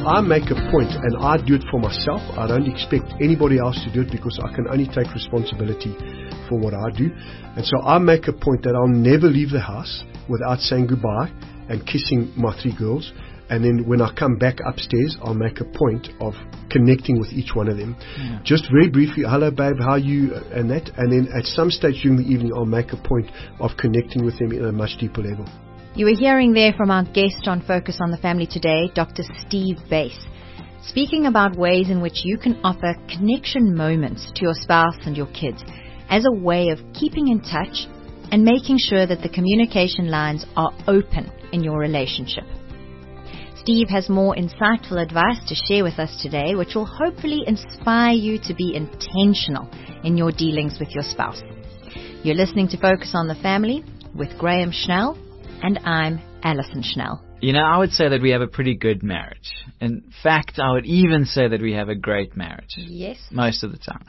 I make a point, and I do it for myself. I don't expect anybody else to do it because I can only take responsibility for what I do. And so I make a point that I'll never leave the house without saying goodbye and kissing my 3 girls. And then when I come back upstairs, I'll make a point of connecting with each one of them. Yeah. Just very briefly, hello babe, how are you, and that. And then at some stage during the evening, I'll make a point of connecting with them in a much deeper level. You were hearing there from our guest on Focus on the Family today, Dr. Steve Buys, speaking about ways in which you can offer connection moments to your spouse and your kids as a way of keeping in touch and making sure that the communication lines are open in your relationship. Steve has more insightful advice to share with us today, which will hopefully inspire you to be intentional in your dealings with your spouse. You're listening to Focus on the Family with Graham Schnell, and I'm Alison Schnell. You know, I would say that we have a pretty good marriage. In fact, I would even say that we have a great marriage. Yes. Most of the time.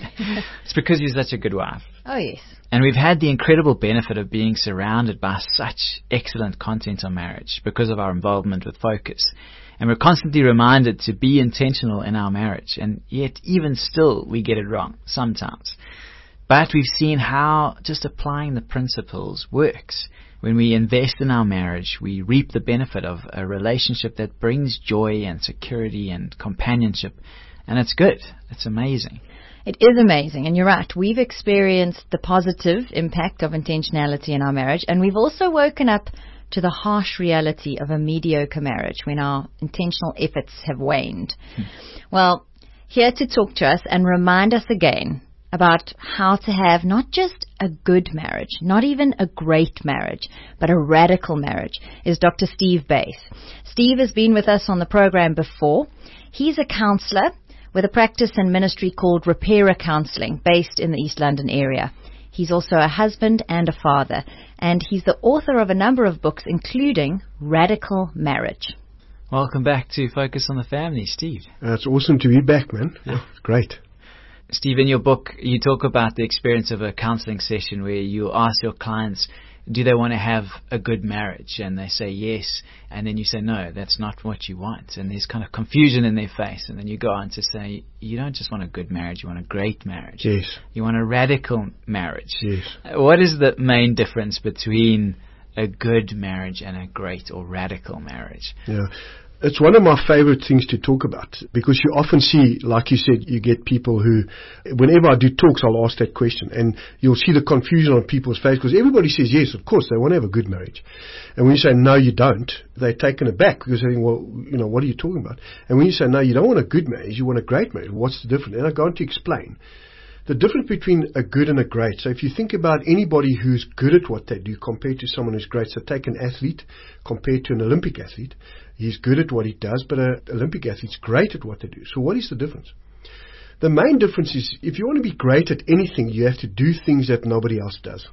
It's because you're such a good wife. Oh, yes. And we've had the incredible benefit of being surrounded by such excellent content on marriage because of our involvement with Focus. And we're constantly reminded to be intentional in our marriage. And yet, even still, we get it wrong sometimes. But we've seen how just applying the principles works. When we invest in our marriage, we reap the benefit of a relationship that brings joy and security and companionship. And it's good. It's amazing. It is amazing. And you're right. We've experienced the positive impact of intentionality in our marriage. And we've also woken up to the harsh reality of a mediocre marriage when our intentional efforts have waned. Well, here to talk to us and remind us again about how to have not just a good marriage, not even a great marriage, but a radical marriage, is Dr. Steve Buys. Steve has been with us on the program before. He's a counselor with a practice and ministry called Repairer Counselling, based in the East London area. He's also a husband and a father, and he's the author of a number of books, including Radical Marriage. Welcome back to Focus on the Family, Steve. It's awesome to be back, man. Yeah, great. Steve, in your book, you talk about the experience of a counseling session where you ask your clients, do they want to have a good marriage? And they say yes. And then you say, no, that's not what you want. And there's kind of confusion in their face. And then you go on to say, you don't just want a good marriage, you want a great marriage. Yes. You want a radical marriage. Yes. What is the main difference between a good marriage and a great or radical marriage? Yeah. It's one of my favorite things to talk about because you often see, like you said, you get people who, whenever I do talks, I'll ask that question and you'll see the confusion on people's face because everybody says, yes, of course, they want to have a good marriage. And when you say, no, you don't, they're taken aback because they think, well, you know, what are you talking about? And when you say, no, you don't want a good marriage, you want a great marriage, what's the difference? And I go on to explain the difference between a good and a great. So if you think about anybody who's good at what they do compared to someone who's great, so take an athlete compared to an Olympic athlete. He's good at what he does, but an Olympic athlete's great at what they do. So what is the difference? The main difference is if you want to be great at anything, you have to do things that nobody else does.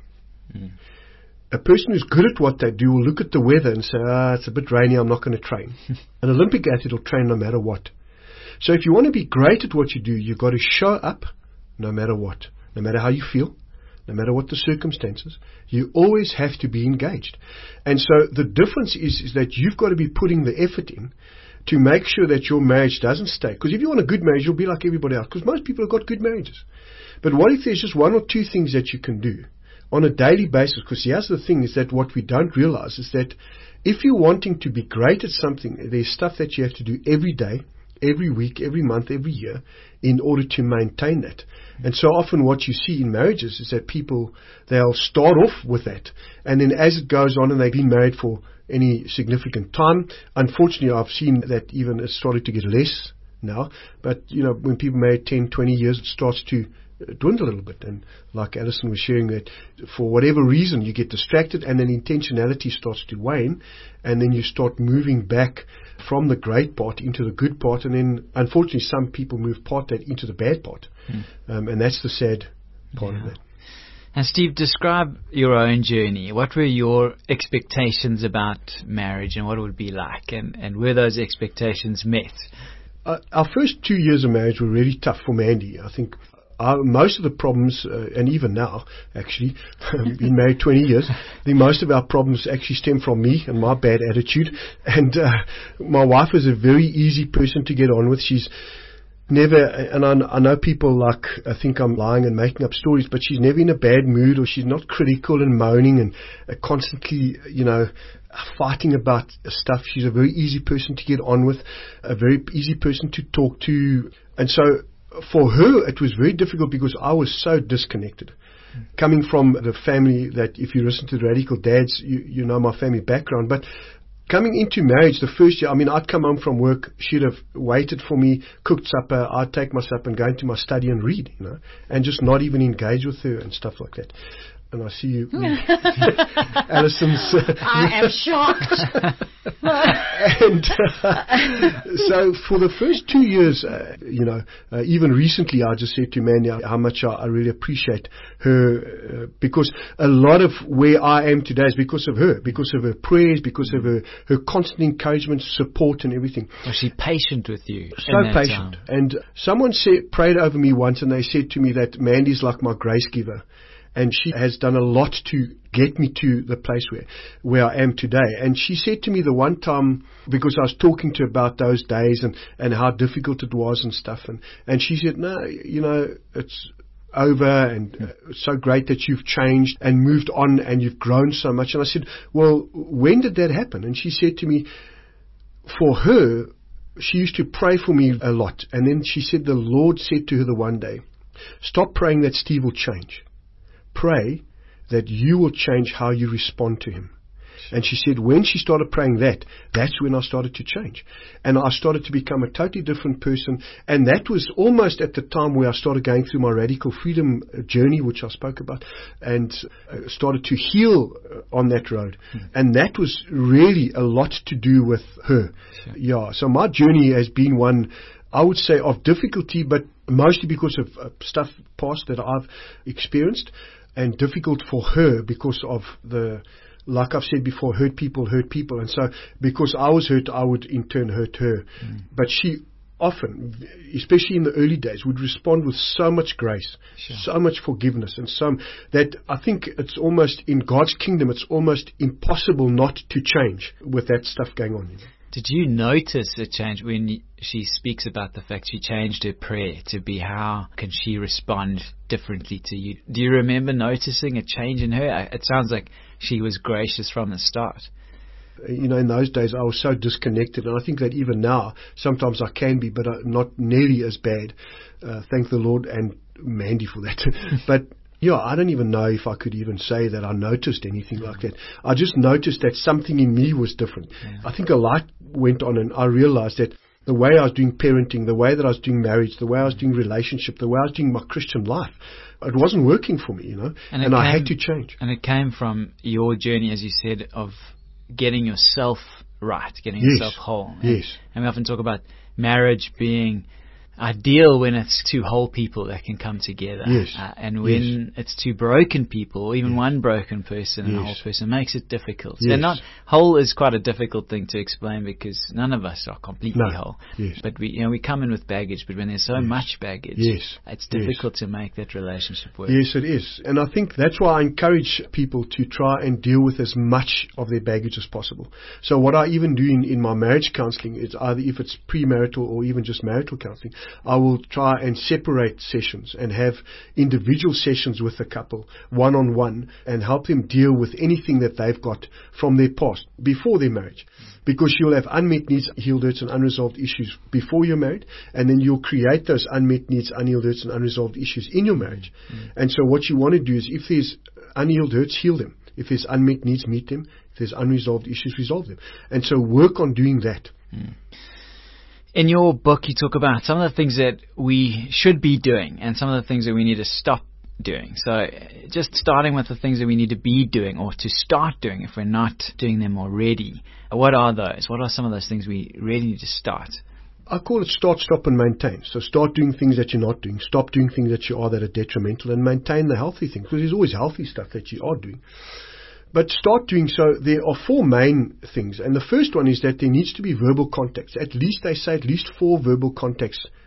A person who's good at what they do will look at the weather and say, it's a bit rainy, I'm not going to train. An Olympic athlete will train no matter what. So if you want to be great at what you do, you've got to show up no matter what, no matter how you feel, no matter what the circumstances. You always have to be engaged. And so the difference is that you've got to be putting the effort in to make sure that your marriage doesn't stay. Because if you want a good marriage, you'll be like everybody else. Because most people have got good marriages. But what if there's just one or two things that you can do on a daily basis? Because here's the thing is that what we don't realize is that if you're wanting to be great at something, there's stuff that you have to do every day, every week, every month, every year in order to maintain that. And so often what you see in marriages is that people, they'll start off with that. And then as it goes on and they've been married for any significant time, unfortunately I've seen that even it's started to get less now. But, you know, when people marry 10, 20 years, it starts to dwindle a little bit. And like Alison was sharing that for whatever reason you get distracted and then intentionality starts to wane and then you start moving back from the great part into the good part, and then unfortunately some people move part that into the bad part. And that's the sad part of that. And Steve, describe your own journey. What were your expectations about marriage and what it would be like, and were those expectations met? Our first 2 years of marriage were really tough for Mandy. I think most of the problems, and even now, actually, been married 20 years, most of our problems actually stem from me and my bad attitude. And my wife is a very easy person to get on with. She's never, and I know people think I'm lying and making up stories, but she's never in a bad mood, or she's not critical and moaning and constantly, fighting about stuff. She's a very easy person to get on with, a very easy person to talk to. And so for her, it was very difficult because I was so disconnected. Coming from the family that, if you listen to the Radical Dads, you know my family background. But coming into marriage, the first year, I'd come home from work, she'd have waited for me, cooked supper, I'd take my supper and go into my study and read, and just not even engage with her and stuff like that. And I see you, Alison's. I am shocked. And so for the first 2 years, even recently, I just said to Mandy how much I really appreciate her, because a lot of where I am today is because of her prayers, because of her constant encouragement, support, and everything. Was she patient with you? So patient. And someone prayed over me once, and they said to me that Mandy's like my grace giver. And she has done a lot to get me to the place where I am today. And she said to me the one time, because I was talking to her about those days and how difficult it was and stuff. And she said, no, it's over, and it's so great that you've changed and moved on and you've grown so much. And I said, well, when did that happen? And she said to me, for her, she used to pray for me a lot. And then she said the Lord said to her the one day, stop praying that Steve will change. Pray that you will change how you respond to him. And she said when she started praying that's when I started to change. And I started to become a totally different person. And that was almost at the time where I started going through my radical freedom journey, which I spoke about, and started to heal on that road. And that was really a lot to do with her. Sure. Yeah. So my journey has been one, I would say, of difficulty, but mostly because of stuff past that I've experienced. And difficult for her because of like I've said before, hurt people. And so because I was hurt, I would in turn hurt her. But she often, especially in the early days, would respond with so much grace, so much forgiveness, and that I think it's almost, in God's kingdom, it's almost impossible not to change with that stuff going on. Did you notice a change when she speaks about the fact she changed her prayer to be how can she respond differently to you? Do you remember noticing a change in her? It sounds like she was gracious from the start. In those days I was so disconnected, and I think that even now sometimes I can be, but not nearly as bad. Thank the Lord and Mandy for that. But I don't even know if I could even say that I noticed anything like that. I just noticed that something in me was different. I think a light went on, and I realized that the way I was doing parenting, the way that I was doing marriage, the way I was doing relationship, the way I was doing my Christian life, it wasn't working for me, and I had to change. And it came from your journey, as you said, of getting yourself right, getting yourself whole. Yes. And we often talk about marriage being ideal when it's two whole people that can come together. Yes. And when it's two broken people, or even one broken person and a whole person, makes it difficult. Yes. So whole is quite a difficult thing to explain because none of us are completely whole. Yes. But we come in with baggage, but when there's so much baggage, it's difficult to make that relationship work. Yes, it is. And I think that's why I encourage people to try and deal with as much of their baggage as possible. So what I even do in my marriage counseling is either, if it's premarital or even just marital counseling, I will try and separate sessions and have individual sessions with the couple, one-on-one, and help them deal with anything that they've got from their past, before their marriage. Because you'll have unmet needs, healed hurts, and unresolved issues before you're married, and then you'll create those unmet needs, unhealed hurts, and unresolved issues in your marriage. And so what you want to do is, if there's unhealed hurts, heal them. If there's unmet needs, meet them. If there's unresolved issues, resolve them. And so work on doing that. In your book, you talk about some of the things that we should be doing and some of the things that we need to stop doing. So just starting with the things that we need to be doing or to start doing if we're not doing them already. What are those? What are some of those things we really need to start? I call it start, stop, and maintain. So start doing things that you're not doing. Stop doing things that you are that are detrimental, and maintain the healthy things, because there's always healthy stuff that you are doing. But start doing so. There are four main things. And the first one is that there needs to be verbal contacts. At least 4 verbal contacts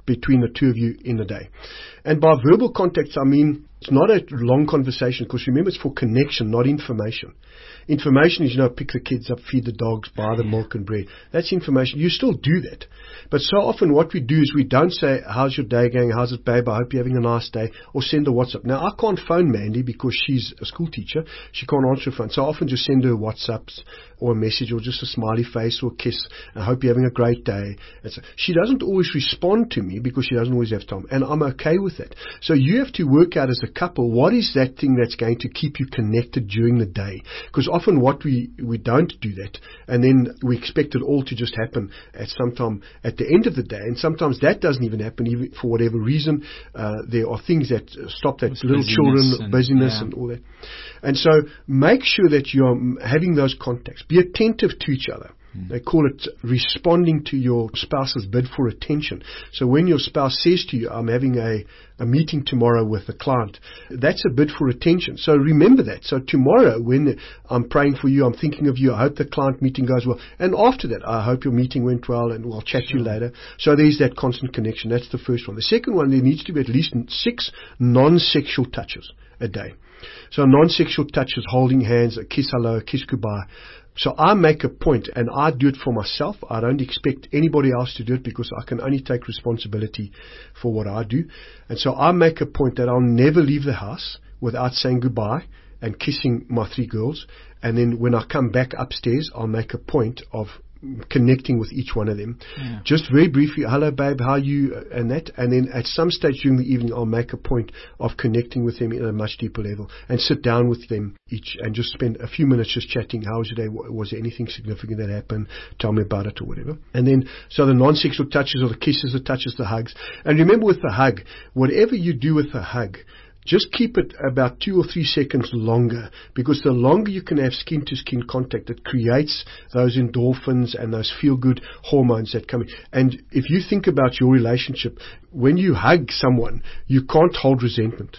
between the two of you in the day. And by verbal contacts, I mean, it's not a long conversation, because remember, it's for connection, not information. Information is, pick the kids up, feed the dogs, buy the milk and bread. That's information. You still do that. But so often what we do is we don't say, how's your day going? How's it, babe? I hope you're having a nice day. Or send a WhatsApp. Now, I can't phone Mandy because she's a school teacher. She can't answer her phone. So I often just send her WhatsApps or a message or just a smiley face or a kiss. I hope you're having a great day. And so she doesn't always respond to me because she doesn't always have time. And I'm okay with that. So you have to work out as a couple, what is that thing that's going to keep you connected during the day? Because often what we don't do that, and then we expect it all to just happen at some time at the end of the day, and sometimes that doesn't even happen, even for whatever reason. There are things that stop that, little children, busyness and all that. And so make sure that you're having those contacts. Be attentive to each other. They call it responding to your spouse's bid for attention. So when your spouse says to you, I'm having a meeting tomorrow with a client, that's a bid for attention. So remember that. So tomorrow when I'm praying for you, I'm thinking of you, I hope the client meeting goes well. And after that, I hope your meeting went well, and we'll chat to you later. So there's that constant connection. That's the first one. The second one, there needs to be at least 6 non-sexual touches a day. So non-sexual touches, holding hands, a kiss hello, a kiss goodbye. So I make a point, and I do it for myself. I don't expect anybody else to do it, because I can only take responsibility for what I do. And so I make a point that I'll never leave the house without saying goodbye and kissing my 3 girls. And then when I come back upstairs, I'll make a point of connecting with each one of them. Just very briefly, hello babe, how are you, and that. And then at some stage during the evening, I'll make a point of connecting with them at a much deeper level, and sit down with them each and just spend a few minutes just chatting. How was your day? Was there anything significant that happened? Tell me about it, or whatever. And then, so the non-sexual touches, or the kisses, the touches, the hugs. And remember, with the hug, whatever you do with the hug, just keep it about 2 or 3 seconds longer, because the longer you can have skin-to-skin contact, it creates those endorphins and those feel-good hormones that come in. And if you think about your relationship, when you hug someone, you can't hold resentment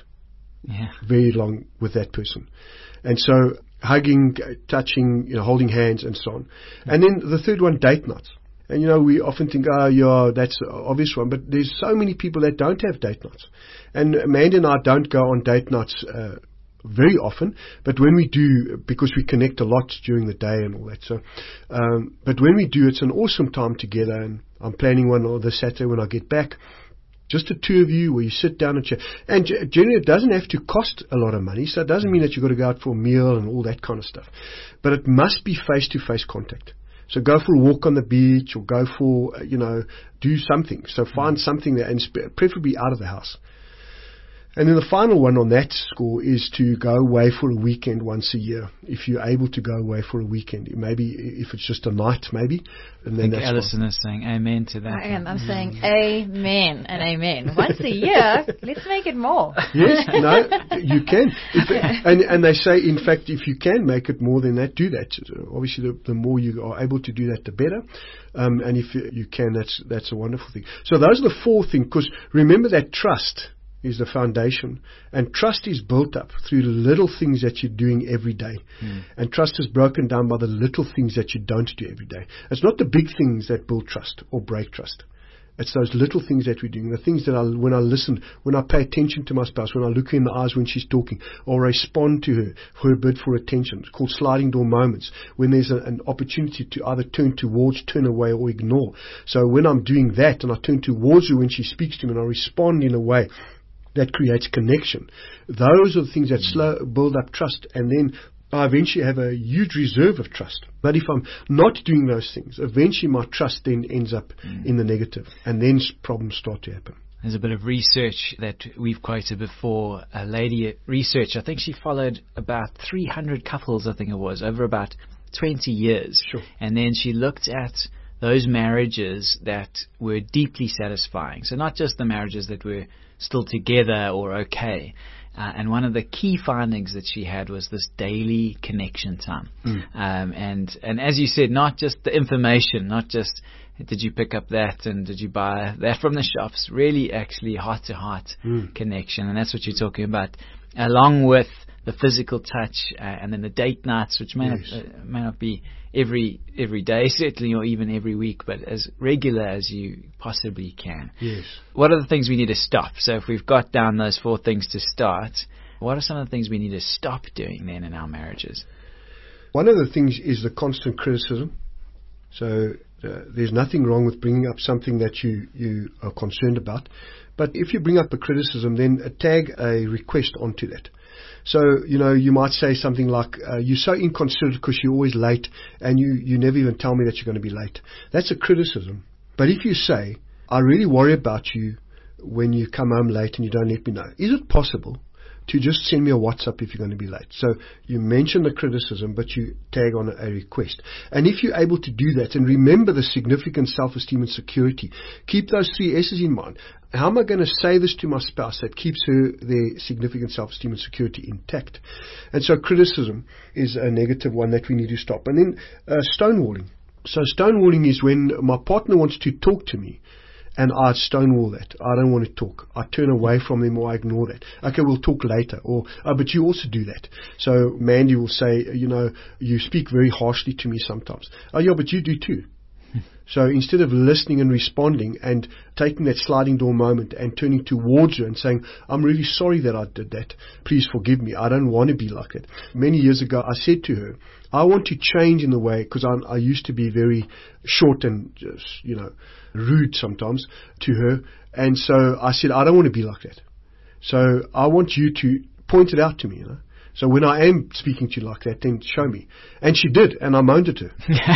very long with that person. And so hugging, touching, holding hands, and so on. And then the third one, date nights. And we often think, that's an obvious one, but there's so many people that don't have date nights. And Mandy and I don't go on date nights very often, but when we do, because we connect a lot during the day and all that. So, but when we do, it's an awesome time together. And I'm planning one on this Saturday when I get back. Just the 2 of you, where you sit down and chat. And generally, it doesn't have to cost a lot of money, so it doesn't mean that you've got to go out for a meal and all that kind of stuff. But it must be face-to-face contact. So go for a walk on the beach, or go for, do something. So find something that, and preferably out of the house. And then the final one on that score is to go away for a weekend once a year. If you're able to go away for a weekend, maybe if it's just a night, maybe. And then I think Alison is saying amen to that. I am. I'm saying amen and amen. Once a year, let's make it more. Yes, no, you can. And they say, in fact, if you can make it more than that, do that. Obviously, the more you are able to do that, the better. And if you can, that's a wonderful thing. So those are the 4 things, because remember that trust is the foundation, and trust is built up through the little things that you're doing every day. And trust is broken down by the little things that you don't do every day. It's not the big things that build trust or break trust. It's those little things that we're doing, the things that when I listen, when I pay attention to my spouse, when I look her in the eyes when she's talking, or respond to her bid for attention. It's called sliding door moments, when there's an opportunity to either turn towards, turn away, or ignore. So when I'm doing that, and I turn towards her when she speaks to me, and I respond in a way that creates connection. Those are the things that build up trust, and then I eventually have a huge reserve of trust. But if I'm not doing those things, eventually my trust then ends up in the negative, and then problems start to happen. There's a bit of research that we've quoted before. A lady research, I think she followed about 300 couples, I think it was, over about 20 years. Sure. And then she looked at those marriages that were deeply satisfying. So not just the marriages that were still together or okay. And one of the key findings that she had was this daily connection time. And as you said, not just the information, not just did you pick up that and did you buy that from the shops, really actually heart-to-heart connection. And that's what you're talking about, along with the physical touch, and then the date nights, which may not be every day, certainly, or even every week, but as regular as you possibly can. Yes. What are the things we need to stop? So if we've got down those 4 things to start, what are some of the things we need to stop doing then in our marriages? One of the things is the constant criticism. So there's nothing wrong with bringing up something that you are concerned about. But if you bring up a criticism, then tag a request onto that. So, you might say something like, you're so inconsiderate because you're always late and you never even tell me that you're going to be late. That's a criticism. But if you say, I really worry about you when you come home late and you don't let me know, is it possible to just send me a WhatsApp if you're going to be late? So you mention the criticism, but you tag on a request. And if you're able to do that, and remember the significant self-esteem and security, keep those 3 S's in mind. How am I going to say this to my spouse that keeps their significant self-esteem and security intact? And so criticism is a negative one that we need to stop. And then stonewalling. So stonewalling is when my partner wants to talk to me, and I stonewall that. I don't want to talk. I turn away from them, or I ignore that. Okay, we'll talk later. Or, but you also do that. So Mandy will say, you speak very harshly to me sometimes. Oh, yeah, but you do too. So instead of listening and responding and taking that sliding door moment and turning towards her and saying, I'm really sorry that I did that. Please forgive me. I don't want to be like it. Many years ago, I said to her, I want to change in the way, because I used to be very short and just, rude sometimes to her. And so I said, I don't want to be like that. So I want you to point it out to me, So when I am speaking to you like that, then show me. And she did, and I moaned at her.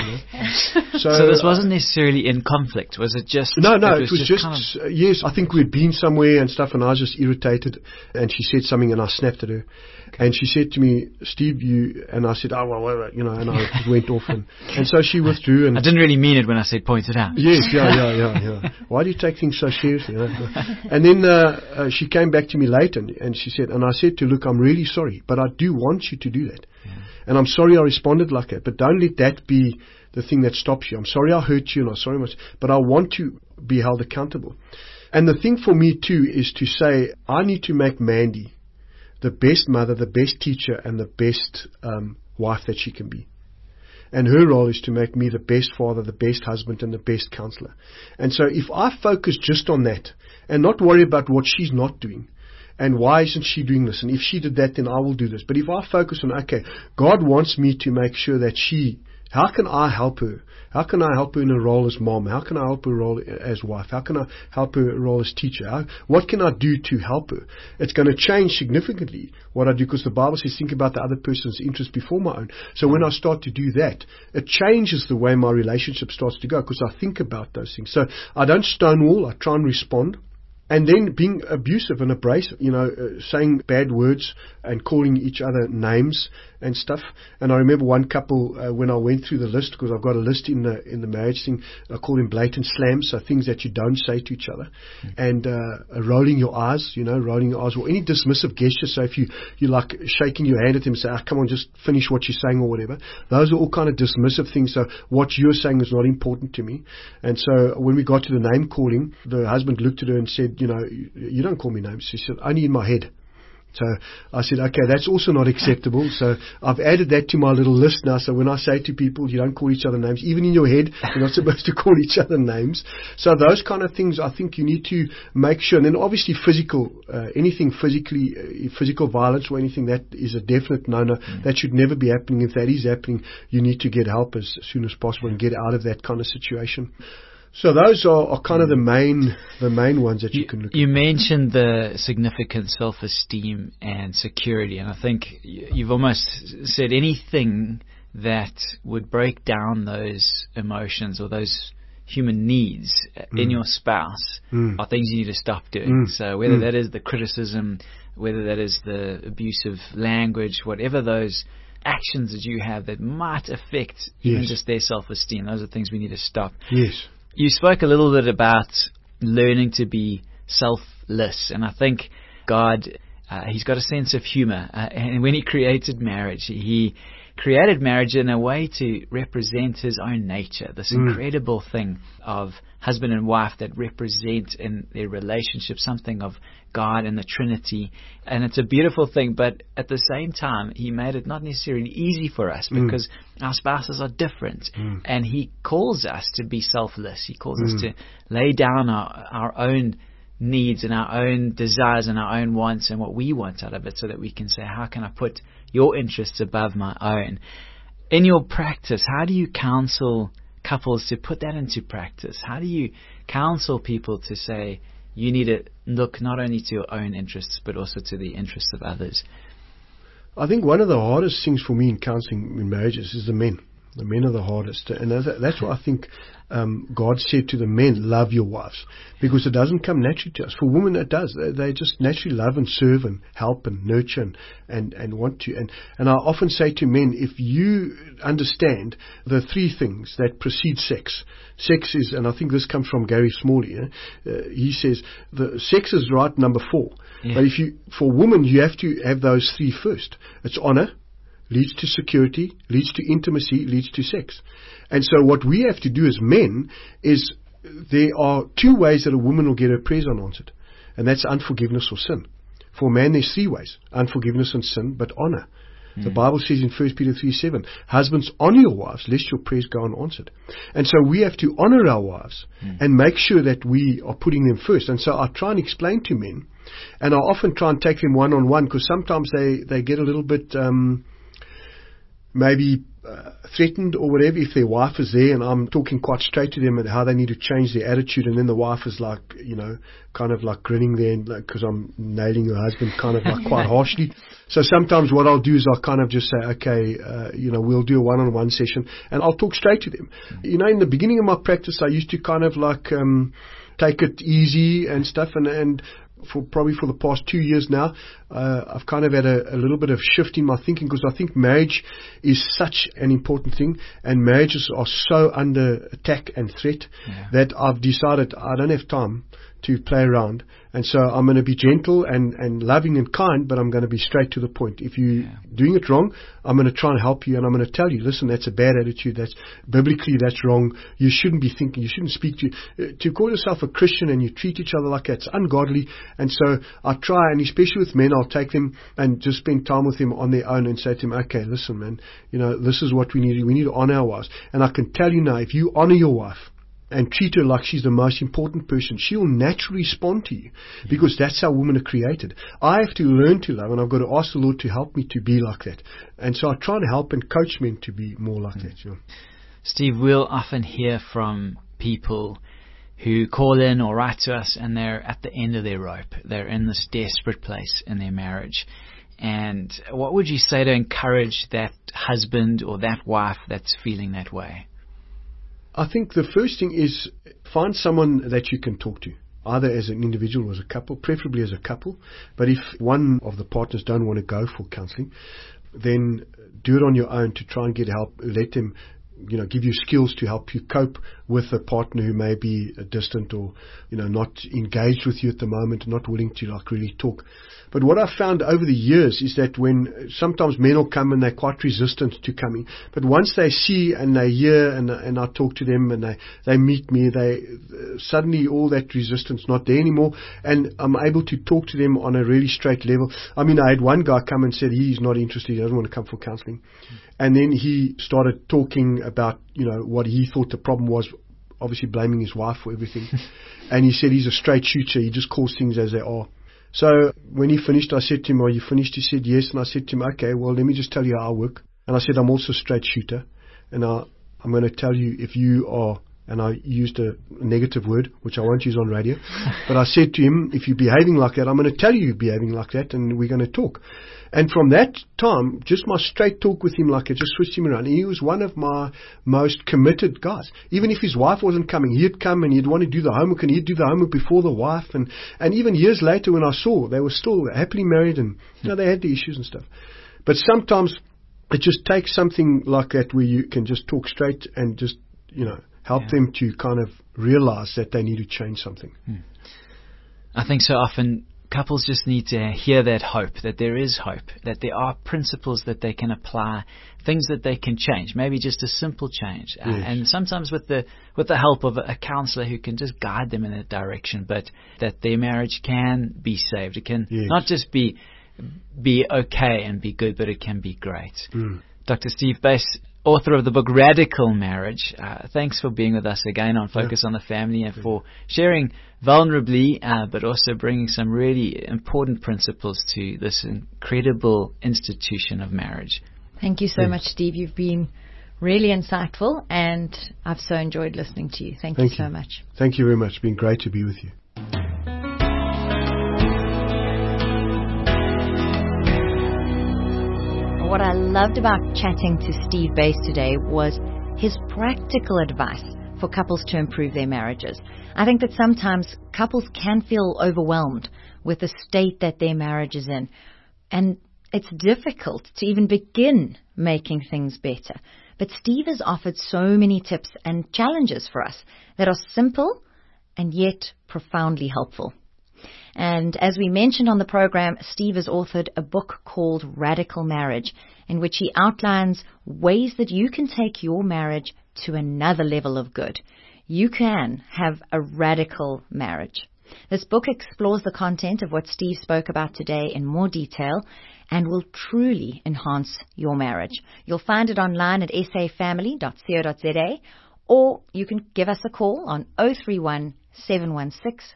So this wasn't necessarily in conflict, was it just... No, it was just yes, I think we'd been somewhere and stuff, and I was just irritated, and she said something, and I snapped at her. And she said to me, Steve, and I said, and I went off, and so she withdrew. And I didn't really mean it when I said point it out. Yes, yeah. Why do you take things so seriously? And then she came back to me later, and she said, and I said to her, look, I'm really sorry, but I do want you to do that. Yeah. And I'm sorry I responded like that, but don't let that be the thing that stops you. I'm sorry I hurt you, and I'm sorry much, but I want to be held accountable. And the thing for me too is to say, I need to make Mandy the best mother, the best teacher, and the best wife that she can be. And her role is to make me the best father, the best husband, and the best counselor. And so if I focus just on that and not worry about what she's not doing, and why isn't she doing this, and if she did that, then I will do this. But if I focus on, okay, God wants me to make sure that how can I help her? How can I help her in her role as mom? How can I help her role as wife? How can I help her role as teacher? What can I do to help her? It's going to change significantly what I do, because the Bible says think about the other person's interest before my own. So when I start to do that, it changes the way my relationship starts to go, because I think about those things. So I don't stonewall. I try and respond. And then being abusive and abrasive, saying bad words and calling each other names and stuff. And I remember one couple, when I went through the list, because I've got a list in the marriage thing, I call them blatant slams, so things that you don't say to each other. And rolling your eyes, or any dismissive gesture. So if you're like shaking your hand at them and say, come on, just finish what you're saying or whatever. Those are all kind of dismissive things. So what you're saying is not important to me. And so when we got to the name calling, the husband looked at her and said, you don't call me names. She said, only in my head. So I said, okay, that's also not acceptable. So I've added that to my little list now. So when I say to people, you don't call each other names, even in your head, you're not supposed to call each other names. So those kind of things, I think you need to make sure. And then obviously anything physical violence or anything, that is a definite no. That should never be happening. If that is happening, you need to get help as soon as possible and get out of that kind of situation. So those are kind of the main ones that you can look at. You mentioned the significant self-esteem and security, and I think you've almost said anything that would break down those emotions or those human needs in your spouse are things you need to stop doing. So whether that is the criticism, whether that is the abusive language, whatever those actions that you have that might affect even just their self-esteem, those are things we need to stop. Yes. You spoke a little bit about learning to be selfless, and I think God, He's got a sense of humor, and when He created marriage, He created marriage in a way to represent His own nature, this incredible thing of husband and wife that represent in their relationship something of God and the Trinity. And it's a beautiful thing, but at the same time, He made it not necessarily easy for us because our spouses are different. And He calls us to be selfless. He calls us to lay down our own needs and our own desires and our own wants and what we want out of it, so that we can say, how can I put your interests above my own? In your practice, how do you counsel couples to put that into practice? How do you counsel people to say, you need to look not only to your own interests, but also to the interests of others? I think one of the hardest things for me in counseling in marriages is the men. The men are the hardest. And that's why I think God said to the men, love your wives. Because it doesn't come naturally to us. For women, it does. They just naturally love and serve and help and nurture and want to. And I often say to men, if you understand the three things that precede sex. Sex is, and I think this comes from Gary Smalley. He says, the sex is right number 4. Yeah. But for women, you have to have those three first. It's honor, leads to security, leads to intimacy, leads to sex. And so what we have to do as men is, there are 2 ways that a woman will get her prayers unanswered. And that's unforgiveness or sin. For a man, there's 3 ways. Unforgiveness and sin, but honor. The Bible says in 1 Peter 3:7, husbands, honor your wives, lest your prayers go unanswered. And so we have to honor our wives and make sure that we are putting them first. And so I try and explain to men, and I often try and take them one-on-one, because sometimes they get a little bit maybe threatened or whatever if their wife is there, and I'm talking quite straight to them and how they need to change their attitude, and then the wife is like, kind of like grinning there, and because I'm nailing her husband kind of like quite harshly. So sometimes what I'll do is I'll kind of just say, okay, we'll do a one-on-one session, and I'll talk straight to them. In the beginning of my practice, I used to kind of like take it easy and stuff, and for the past 2 years now, I've kind of had a little bit of shift in my thinking, because I think marriage is such an important thing, and marriages are so under attack and threat that I've decided I don't have time to play around. And so I'm going to be gentle and loving and kind, but I'm going to be straight to the point. If you're doing it wrong, I'm going to try and help you, and I'm going to tell you, listen, that's a bad attitude. That's biblically, that's wrong. You shouldn't be thinking. You shouldn't speak to call yourself a Christian and you treat each other like that. It's ungodly. And so I try, and especially with men, I'll take them and just spend time with them on their own and say to them, okay, listen, man, this is what we need. We need to honor our wives. And I can tell you now, if you honor your wife and treat her like she's the most important person, she'll naturally respond to you, because that's how women are created. I have to learn to love, and I've got to ask the Lord to help me to be like that. And so I try to help and coach men to be more like that. Steve, we'll often hear from people who call in or write to us, and they're at the end of their rope. They're in this desperate place in their marriage. And what would you say to encourage that husband or that wife that's feeling that way? I think the first thing is, find someone that you can talk to, either as an individual or as a couple, preferably as a couple. But if one of the partners don't want to go for counseling, then do it on your own to try and get help. Let them give you skills to help you cope with a partner who may be distant or, not engaged with you at the moment, not willing to really talk. But what I've found over the years is that when sometimes men will come and they're quite resistant to coming, but once they see and they hear and I talk to them and they meet me, suddenly all that resistance not there anymore, and I'm able to talk to them on a really straight level. I mean, I had one guy come and said he's not interested, he doesn't want to come for counseling. And then he started talking about, what he thought the problem was, obviously blaming his wife for everything. And he said he's a straight shooter, he just calls things as they are. So when he finished, I said to him, are you finished? He said, yes. And I said to him, okay, well, let me just tell you how I work. And I said, I'm also a straight shooter. And I'm going to tell you, if you are, and I used a negative word, which I won't use on radio, but I said to him, if you're behaving like that, I'm going to tell you you're behaving like that, and we're going to talk. And from that time, just my straight talk with him like it just switched him around. He was one of my most committed guys. Even if his wife wasn't coming, he'd come and he'd want to do the homework, and he'd do the homework before the wife. And even years later when I saw, they were still happily married, and they had the issues and stuff. But sometimes it just takes something like that where you can just talk straight and just, help them to kind of realize that they need to change something. I think so often couples just need to hear that hope, that there is hope, that there are principles that they can apply, things that they can change, maybe just a simple change. Yes. And sometimes with the help of a counselor who can just guide them in that direction, but that their marriage can be saved. It can not just be okay and be good, but it can be great. Dr. Steve Bass, author of the book Radical Marriage, thanks for being with us again on Focus on the Family, and for sharing vulnerably, but also bringing some really important principles to this incredible institution of marriage. Thank you so much, Steve. You've been really insightful, and I've so enjoyed listening to you. Thank you so much. Thank you very much. It's been great to be with you. What I loved about chatting to Steve Bass today was his practical advice for couples to improve their marriages. I think that sometimes couples can feel overwhelmed with the state that their marriage is in, and it's difficult to even begin making things better. But Steve has offered so many tips and challenges for us that are simple and yet profoundly helpful. And as we mentioned on the program, Steve has authored a book called Radical Marriage, in which he outlines ways that you can take your marriage to another level of good. You can have a radical marriage. This book explores the content of what Steve spoke about today in more detail and will truly enhance your marriage. You'll find it online at safamily.co.za, or you can give us a call on 031 716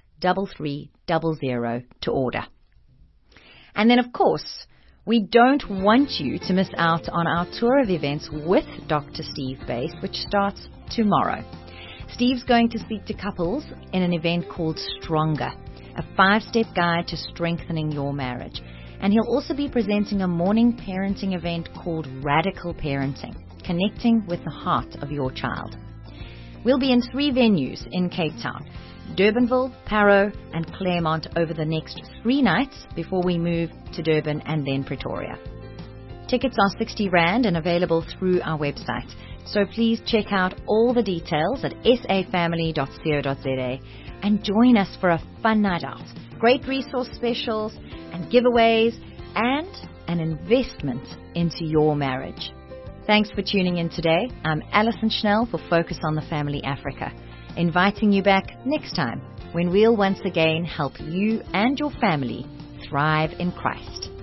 3300 to order. And then, of course, we don't want you to miss out on our tour of events with Dr. Steve Bass, which starts tomorrow. Steve's going to speak to couples in an event called Stronger, a 5-step guide to strengthening your marriage. And he'll also be presenting a morning parenting event called Radical Parenting, connecting with the heart of your child. We'll be in 3 venues in Cape Town: Durbanville, Parow, and Claremont over the next 3 nights before we move to Durban and then Pretoria. Tickets are 60 Rand and available through our website. So please check out all the details at safamily.co.za and join us for a fun night out. Great resource specials and giveaways and an investment into your marriage. Thanks for tuning in today. I'm Alison Schnell for Focus on the Family Africa, inviting you back next time when we'll once again help you and your family thrive in Christ.